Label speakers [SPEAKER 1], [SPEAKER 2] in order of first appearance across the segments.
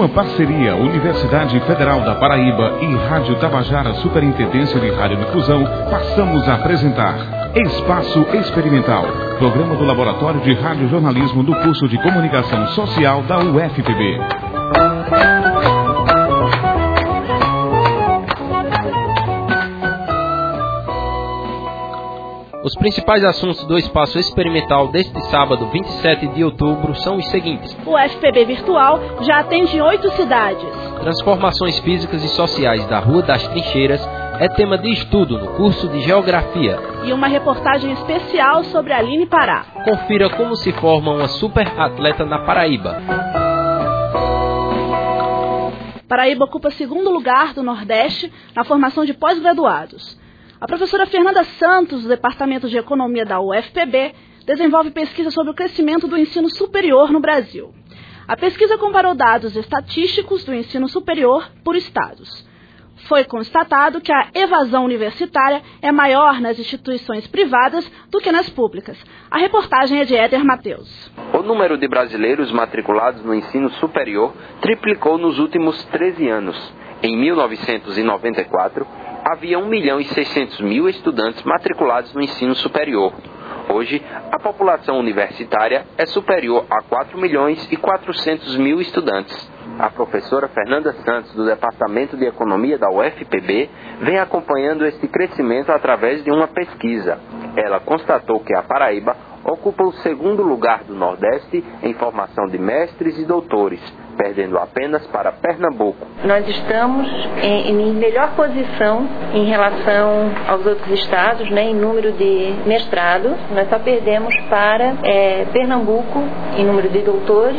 [SPEAKER 1] Numa parceria Universidade Federal da Paraíba e Rádio Tabajara Superintendência de Radiodifusão, passamos a apresentar Espaço Experimental, programa do Laboratório de Radiojornalismo do curso de Comunicação Social da UFPB.
[SPEAKER 2] Os principais assuntos do Espaço Experimental deste sábado, 27 de outubro, são os seguintes.
[SPEAKER 3] O UFPB Virtual já atende em 8 cidades.
[SPEAKER 2] Transformações físicas e sociais da Rua das Trincheiras é tema de estudo no curso de Geografia.
[SPEAKER 3] E uma reportagem especial sobre Aline Pará.
[SPEAKER 2] Confira como se forma uma super atleta na Paraíba.
[SPEAKER 3] Paraíba ocupa segundo lugar do Nordeste na formação de pós-graduados. A professora Fernanda Santos, do Departamento de Economia da UFPB, desenvolve pesquisa sobre o crescimento do ensino superior no Brasil. A pesquisa comparou dados estatísticos do ensino superior por estados. Foi constatado que a evasão universitária é maior nas instituições privadas do que nas públicas. A reportagem é de Éder Matheus.
[SPEAKER 4] O número de brasileiros matriculados no ensino superior triplicou nos últimos 13 anos. Em 1994, havia 1.600.000 estudantes matriculados no ensino superior. Hoje, a população universitária é superior a 4.400.000 estudantes. A professora Fernanda Santos, do Departamento de Economia da UFPB, vem acompanhando este crescimento através de uma pesquisa. Ela constatou que a Paraíba ocupa o segundo lugar do Nordeste em formação de mestres e doutores, perdendo apenas para Pernambuco.
[SPEAKER 5] Nós estamos em melhor posição em relação aos outros estados, em número de mestrado. Nós só perdemos para Pernambuco em número de doutores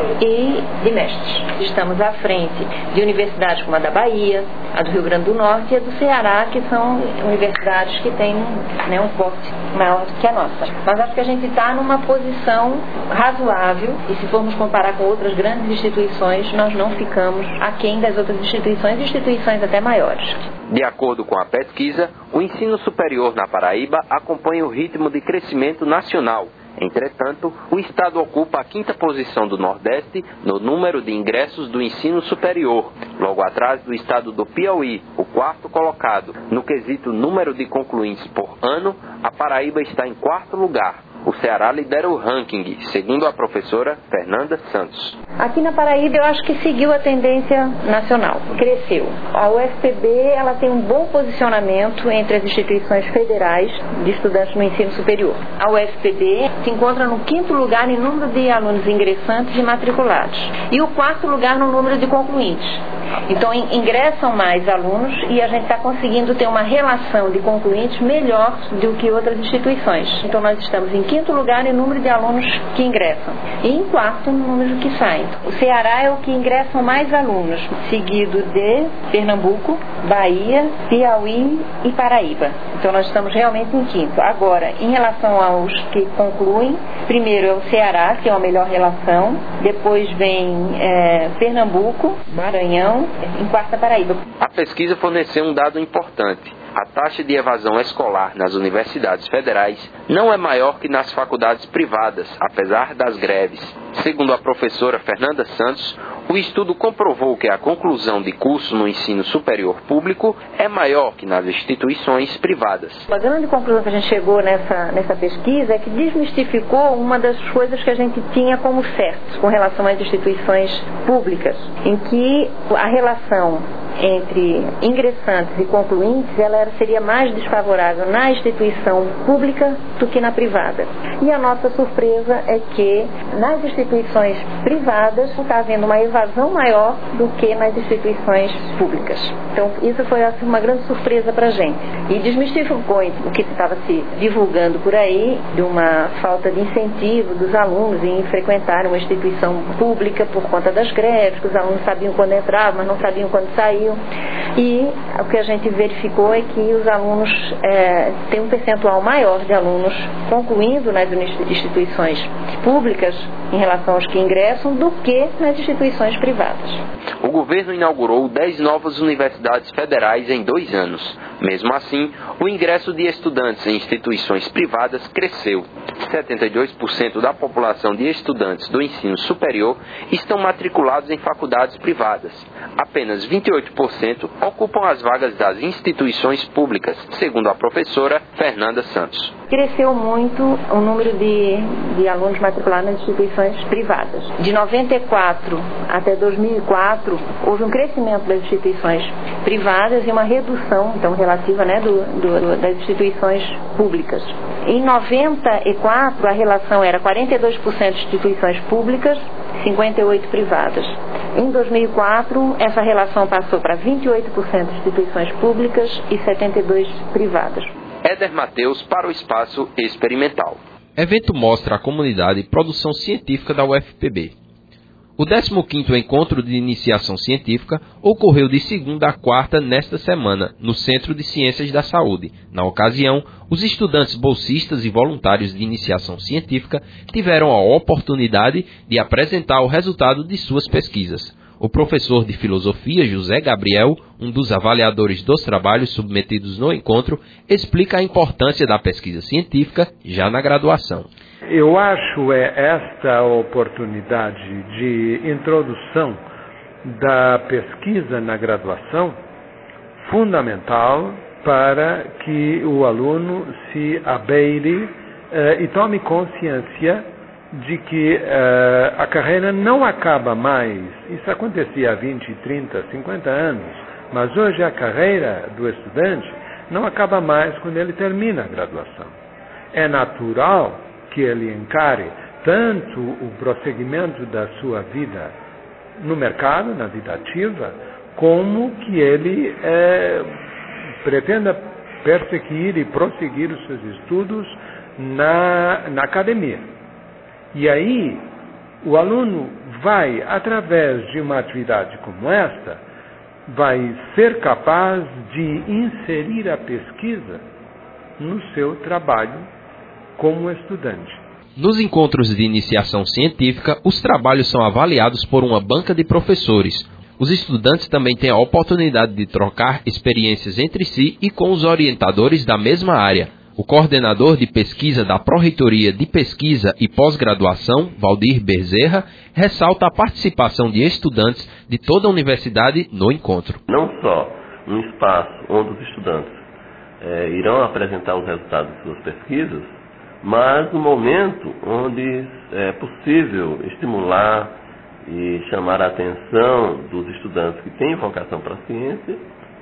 [SPEAKER 5] e de mestres. Estamos à frente de universidades como a da Bahia, a do Rio Grande do Norte e a do Ceará, que são universidades que têm um porte maior do que a nossa. Mas acho que a gente está numa posição razoável e se formos comparar com outras grandes instituições, nós não ficamos aquém das outras instituições até maiores.
[SPEAKER 4] De acordo com a pesquisa, o ensino superior na Paraíba acompanha o ritmo de crescimento nacional. Entretanto, o estado ocupa a 5ª posição do Nordeste no número de ingressos do ensino superior, logo atrás do estado do Piauí, o 4º colocado. No quesito número de concluintes por ano, a Paraíba está em 4º lugar. O Ceará lidera o ranking, segundo a professora Fernanda Santos.
[SPEAKER 5] Aqui na Paraíba eu acho que seguiu a tendência nacional, cresceu. A UFPB ela tem um bom posicionamento entre as instituições federais de estudantes no ensino superior. A UFPB se encontra no 5º lugar em número de alunos ingressantes e matriculados e o 4º lugar no número de concluintes. Então ingressam mais alunos e a gente está conseguindo ter uma relação de concluintes melhor do que outras instituições. Então nós estamos em 5º lugar em número de alunos que ingressam e em 4º no número que saem. O Ceará é o que ingressam mais alunos, seguido de Pernambuco, Bahia, Piauí e Paraíba. Então nós estamos realmente em 5º. Agora, em relação aos que concluem, primeiro é o Ceará, que é a melhor relação, depois vem Pernambuco, Maranhão, em 4ª Paraíba.
[SPEAKER 4] A pesquisa forneceu um dado importante. A taxa de evasão escolar nas universidades federais não é maior que nas faculdades privadas, apesar das greves. Segundo a professora Fernanda Santos, o estudo comprovou que a conclusão de curso no ensino superior público é maior que nas instituições privadas.
[SPEAKER 5] A grande conclusão que a gente chegou nessa pesquisa é que desmistificou uma das coisas que a gente tinha como certo com relação às instituições públicas, em que a relação entre ingressantes e concluintes ela seria mais desfavorável na instituição pública do que na privada. E a nossa surpresa é que nas instituições privadas está havendo uma evasão maior do que nas instituições públicas. Então isso foi uma grande surpresa para a gente. E desmistificou o que estava se divulgando por aí de uma falta de incentivo dos alunos em frequentar uma instituição pública por conta das greves, que os alunos sabiam quando entravam, mas não sabiam quando saíam. meio. E o que a gente verificou é que os alunos têm um percentual maior de alunos concluindo nas instituições públicas em relação aos que ingressam do que nas instituições privadas.
[SPEAKER 4] O governo inaugurou 10 novas universidades federais em 2 anos. Mesmo assim, o ingresso de estudantes em instituições privadas cresceu. 72% da população de estudantes do ensino superior estão matriculados em faculdades privadas. Apenas 28% ocupam as vagas das instituições públicas, segundo a professora Fernanda Santos.
[SPEAKER 5] Cresceu muito o número de alunos matriculados nas instituições privadas. De 94 até 2004, houve um crescimento das instituições privadas e uma redução, então, relativa, né, das instituições públicas. Em 94, a relação era 42% de instituições públicas, 58% privadas. Em 2004, essa relação passou para 28% de instituições públicas e 72% privadas.
[SPEAKER 4] Éder Matheus para o Espaço Experimental.
[SPEAKER 2] Evento mostra à comunidade produção científica da UFPB. O 15º Encontro de Iniciação Científica ocorreu de segunda a quarta nesta semana, no Centro de Ciências da Saúde. Na ocasião, os estudantes bolsistas e voluntários de iniciação científica tiveram a oportunidade de apresentar o resultado de suas pesquisas. O professor de filosofia José Gabriel, um dos avaliadores dos trabalhos submetidos no encontro, explica a importância da pesquisa científica já na graduação.
[SPEAKER 6] Eu acho esta oportunidade de introdução da pesquisa na graduação fundamental para que o aluno se abeire e tome consciência de que a carreira não acaba mais. Isso acontecia há 20, 30, 50 anos, mas hoje a carreira do estudante não acaba mais quando ele termina a graduação. É natural que ele encare tanto o prosseguimento da sua vida no mercado, na vida ativa, como que ele pretenda perseguir e prosseguir os seus estudos na academia. E aí, o aluno vai, através de uma atividade como esta, vai ser capaz de inserir a pesquisa no seu trabalho como estudante.
[SPEAKER 2] Nos encontros de iniciação científica, os trabalhos são avaliados por uma banca de professores. Os estudantes também têm a oportunidade de trocar experiências entre si e com os orientadores da mesma área. O coordenador de pesquisa da Pró-Reitoria de Pesquisa e Pós-Graduação, Valdir Bezerra, ressalta a participação de estudantes de toda a universidade no encontro.
[SPEAKER 7] Não só um espaço onde os estudantes irão apresentar os resultados de suas pesquisas, mas um momento onde é possível estimular e chamar a atenção dos estudantes que têm vocação para a ciência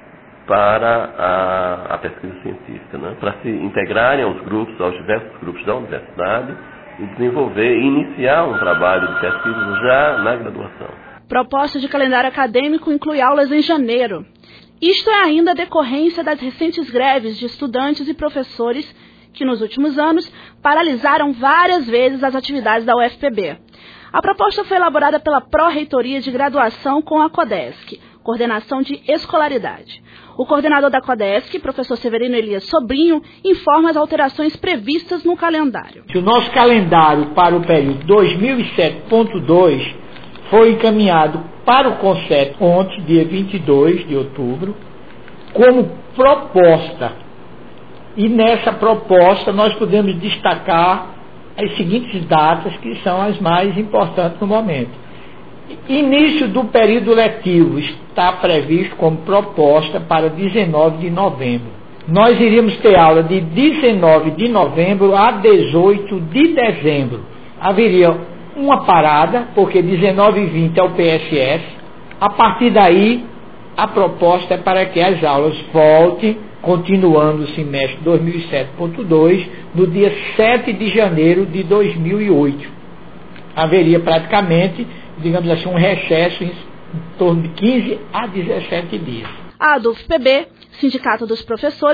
[SPEAKER 7] para a pesquisa científica, né? Para se integrarem aos diversos grupos da universidade e desenvolver e iniciar um trabalho de pesquisa já na graduação.
[SPEAKER 3] Proposta de calendário acadêmico inclui aulas em janeiro. Isto é ainda decorrência das recentes greves de estudantes e professores que nos últimos anos paralisaram várias vezes as atividades da UFPB. A proposta foi elaborada pela Pró-Reitoria de Graduação com a CODESC, Coordenação de Escolaridade. O coordenador da CODESC, professor Severino Elias Sobrinho, informa as alterações previstas no calendário.
[SPEAKER 8] O nosso calendário para o período 2007.2 foi encaminhado para o CONCEP ontem, dia 22 de outubro, como proposta. E nessa proposta nós podemos destacar as seguintes datas, que são as mais importantes no momento. Início do período letivo está previsto como proposta para 19 de novembro. Nós iríamos ter aula de 19 de novembro a 18 de dezembro. Haveria uma parada, porque 19 e 20 é o PSS. A partir daí, a proposta é para que as aulas voltem, continuando o semestre 2007.2, no dia 7 de janeiro de 2008. Haveria praticamente, digamos assim, um recesso em torno de 15 a 17 dias.
[SPEAKER 3] A ADUFPB, Sindicato dos Professores,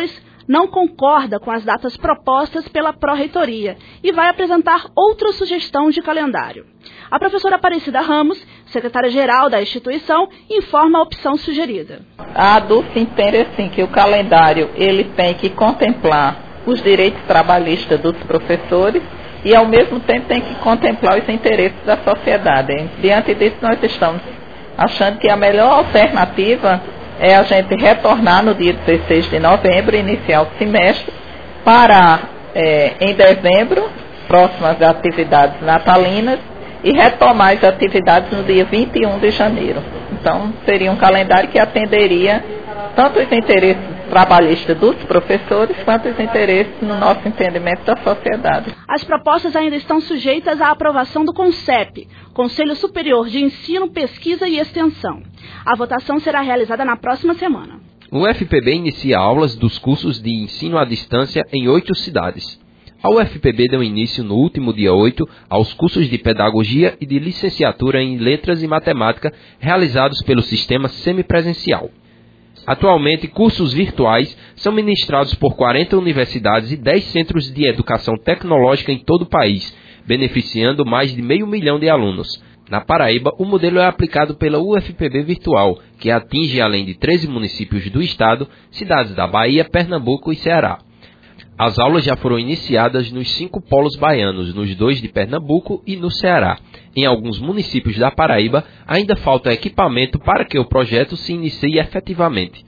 [SPEAKER 3] não concorda com as datas propostas pela Pró-Reitoria e vai apresentar outra sugestão de calendário. A professora Aparecida Ramos, secretária-geral da instituição, informa a opção sugerida.
[SPEAKER 9] A dúvida entende assim que o calendário ele tem que contemplar os direitos trabalhistas dos professores e, ao mesmo tempo, tem que contemplar os interesses da sociedade. Diante disso, nós estamos achando que a melhor alternativa é a gente retornar no dia 16 de novembro, iniciar o semestre, parar em dezembro, próximas atividades natalinas, e retomar as atividades no dia 21 de janeiro. Então, seria um calendário que atenderia tanto os interesses trabalhistas dos professores, quanto os interesses, no nosso entendimento, da sociedade.
[SPEAKER 3] As propostas ainda estão sujeitas à aprovação do CONCEP, Conselho Superior de Ensino, Pesquisa e Extensão. A votação será realizada na próxima semana.
[SPEAKER 2] O UFPB inicia aulas dos cursos de ensino à distância em 8 cidades. A UFPB deu início no último dia 8 aos cursos de Pedagogia e de Licenciatura em Letras e Matemática realizados pelo sistema semipresencial. Atualmente, cursos virtuais são ministrados por 40 universidades e 10 centros de educação tecnológica em todo o país, beneficiando mais de 500 mil de alunos. Na Paraíba, o modelo é aplicado pela UFPB Virtual, que atinge, além de 13 municípios do estado, cidades da Bahia, Pernambuco e Ceará. As aulas já foram iniciadas nos 5 polos baianos, nos 2 de Pernambuco e no Ceará. Em alguns municípios da Paraíba, ainda falta equipamento para que o projeto se inicie efetivamente.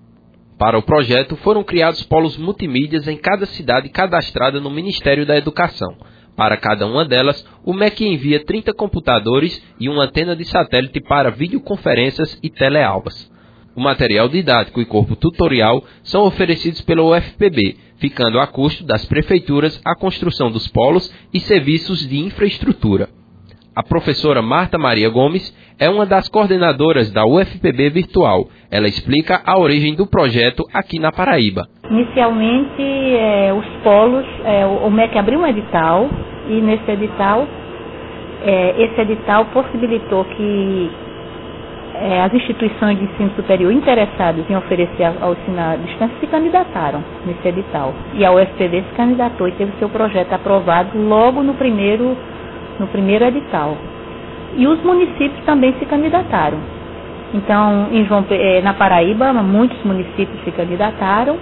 [SPEAKER 2] Para o projeto, foram criados polos multimídias em cada cidade cadastrada no Ministério da Educação. Para cada uma delas, o MEC envia 30 computadores e uma antena de satélite para videoconferências e teleaulas. O material didático e corpo tutorial são oferecidos pela UFPB, ficando a custo das prefeituras a construção dos polos e serviços de infraestrutura. A professora Marta Maria Gomes é uma das coordenadoras da UFPB Virtual. Ela explica a origem do projeto aqui na Paraíba.
[SPEAKER 10] Inicialmente, os polos, o MEC abriu um edital e nesse edital, esse edital possibilitou que as instituições de ensino superior interessadas em oferecer ao ensino à distância se candidataram nesse edital. E a UFPB se candidatou e teve seu projeto aprovado logo no primeiro edital. E os municípios também se candidataram. Então, na Paraíba, muitos municípios se candidataram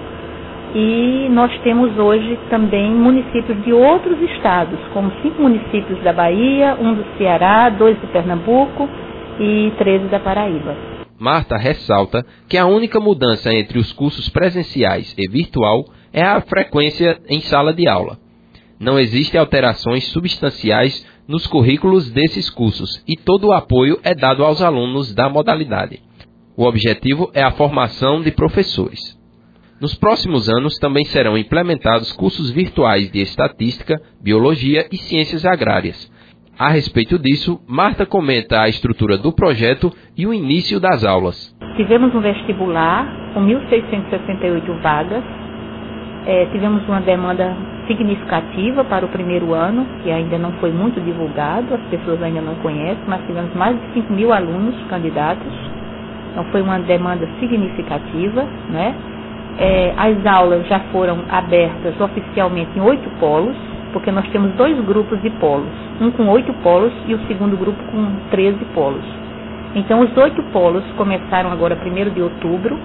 [SPEAKER 10] e nós temos hoje também municípios de outros estados, como 5 municípios da Bahia, 1 do Ceará, 2 do Pernambuco e 13 da Paraíba.
[SPEAKER 2] Marta ressalta que a única mudança entre os cursos presenciais e virtual é a frequência em sala de aula. Não existem alterações substanciais nos currículos desses cursos e todo o apoio é dado aos alunos da modalidade. O objetivo é a formação de professores. Nos próximos anos também serão implementados cursos virtuais de estatística, biologia e ciências agrárias. A respeito disso, Marta comenta a estrutura do projeto e o início das aulas.
[SPEAKER 10] Tivemos um vestibular com 1.668 vagas. Tivemos uma demanda significativa para o primeiro ano, que ainda não foi muito divulgado, as pessoas ainda não conhecem, mas tivemos mais de 5.000 alunos candidatos. Então foi uma demanda significativa, né? As aulas já foram abertas oficialmente em 8 polos, porque nós temos 2 grupos de polos, um com 8 polos e o segundo grupo com 13 polos. Então os 8 polos começaram agora 1º de outubro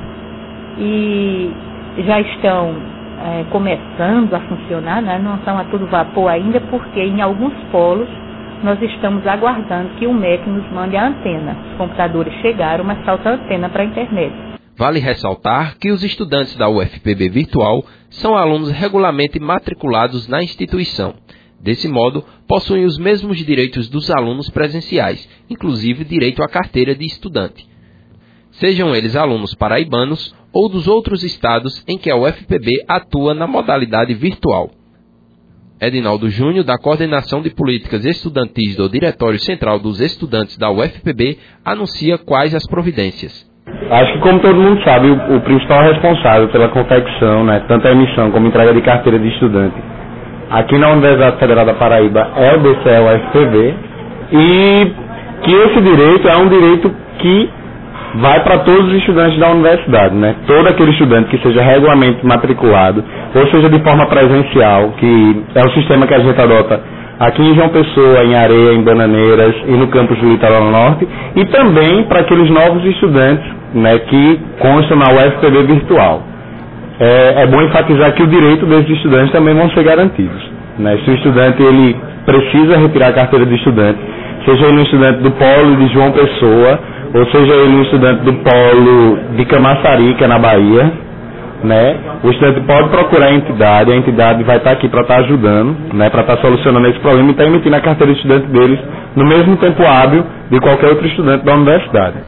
[SPEAKER 10] e já estão começando a funcionar, né? Não estão a todo vapor ainda, porque em alguns polos nós estamos aguardando que o MEC nos mande a antena. Os computadores chegaram, mas falta a antena para a internet.
[SPEAKER 2] Vale ressaltar que os estudantes da UFPB Virtual são alunos regularmente matriculados na instituição. Desse modo, possuem os mesmos direitos dos alunos presenciais, inclusive direito à carteira de estudante. Sejam eles alunos paraibanos ou dos outros estados em que a UFPB atua na modalidade virtual. Edinaldo Júnior, da Coordenação de Políticas Estudantis do Diretório Central dos Estudantes da UFPB, anuncia quais as providências.
[SPEAKER 11] Acho que, como todo mundo sabe, o principal responsável pela confecção, né, tanto a emissão como a entrega de carteira de estudante, aqui na Universidade Federal da Paraíba, é o DCE-UFPB, e que esse direito é um direito que vai para todos os estudantes da universidade, né? Todo aquele estudante que seja regularmente matriculado, ou seja de forma presencial, que é o sistema que a gente adota aqui em João Pessoa, em Areia, em Bananeiras e no campus do Litoral Norte, e também para aqueles novos estudantes, né, que constam na UFPB virtual. É bom enfatizar que o direito desses estudantes também vão ser garantidos, né? Se o estudante ele precisa retirar a carteira de estudante, seja ele um estudante do polo de João Pessoa, ou seja ele um estudante do polo de Camaçari, que é na Bahia, né? O estudante pode procurar a entidade vai estar aqui para estar ajudando, né? Para estar solucionando esse problema e estar emitindo a carteira de estudante deles no mesmo tempo hábil de qualquer outro estudante da universidade.